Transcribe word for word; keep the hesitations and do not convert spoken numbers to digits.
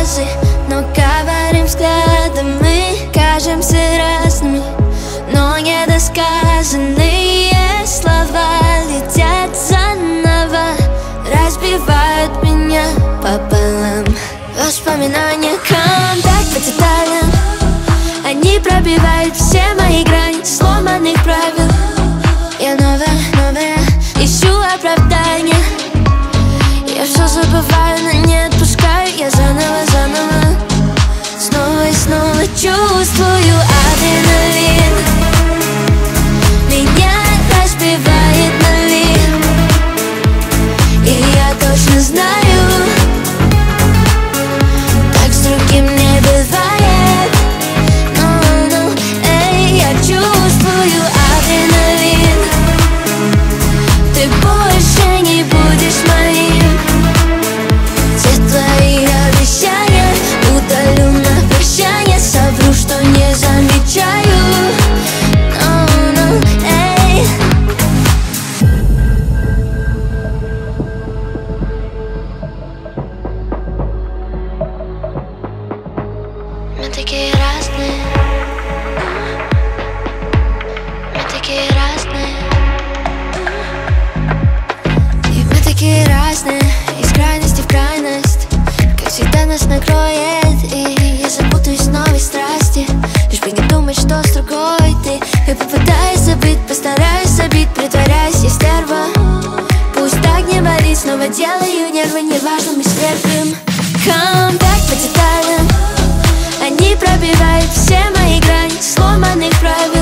фразы, но говорим взглядом. Мы кажемся разными, но недосказанные слова летят заново, разбивают меня пополам. Воспоминания, контакт по деталям, они пробивают все мои грани сломанных правил. Я новая, новая, ищу оправдания. Я все забываю, но не отпускаю. Я заново, заново, снова и снова чувствую адреналин. Меня разбивает на вин, и я точно знаю, так с другим не бывает. Ну, ну, эй, я чувствую адреналин. Ты больше не будешь моим. Все твои обещания удалю на прощание. Совру, что не замечаю. Ну, ну, эй. Мы такие разные, мы такие разные, и мы такие разные, из крайности в крайность. Как всегда нас накроет, и я запутаюсь в новой страсти, лишь бы не думать, что с другой ты. Я попытаюсь забыть, постараюсь забить, притворяюсь, я стерва. Пусть так не болит, снова делаю нервы, неважно, мы сверхим. Контакт по деталям, они пробивают все мои грани сломанных правил.